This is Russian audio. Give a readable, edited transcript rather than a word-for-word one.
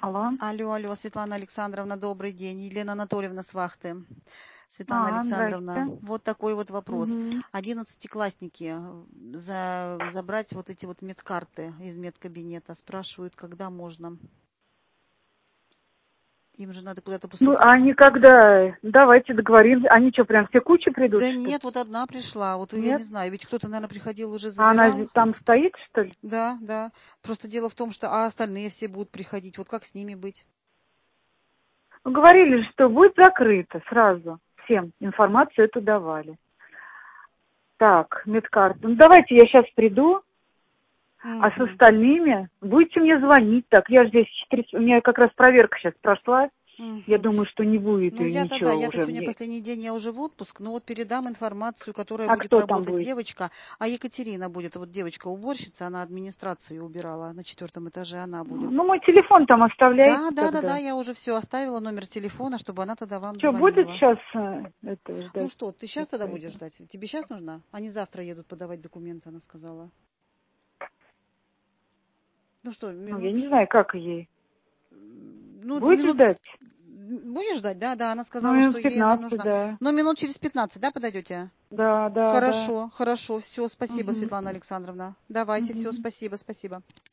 Алло. Алло, Светлана Александровна, добрый день. Елена Анатольевна с вахты. Светлана Александровна, Здрасте. вот такой вот вопрос. Угу. 11-классники забрать вот эти вот медкарты из медкабинета. Спрашивают, когда можно. Им же надо куда-то Ну, поступать. они когда? Давайте договоримся. Они что, прям все кучи придут, Да что ли? нет, вот одна пришла. Вот я Нет? не знаю, ведь кто-то, наверное, приходил уже А она забирал. там стоит, что ли? Да. Просто дело в том, что остальные все будут приходить. Вот как с ними быть? Ну, говорили же, что будет закрыто сразу. Всем информацию эту давали. Так, медкарта. Ну, давайте я сейчас приду, а с Мгм. остальными будете мне звонить. Так, я же здесь 4... У меня как раз проверка сейчас прошла. Я Мгм. думаю, что не будет Ну, и ничего я-то уже сегодня мне. последний день, я уже в отпуск, но вот передам информацию, которая А будет кто там работать будет? девочка, а Екатерина будет, вот девочка-уборщица, она администрацию убирала, на 4 этаже она будет. Ну, мой телефон там оставляйте Да, тогда. я уже все оставила, номер телефона, чтобы она тогда вам Что, будет звонила. сейчас это Ну ждать? что, ты сейчас тогда будешь ждать? Тебе сейчас нужна? Они завтра едут подавать документы, она сказала. Ну что, Ну, я не знаю, как ей. ну, Будет минут... ждать? Будешь ждать? Да, она Ну, сказала, что минут ей она 15, нужна. да. Но минут через 15, да, подойдете? Да. Хорошо, все, спасибо, Угу. Светлана Александровна. Давайте, все, Угу. спасибо.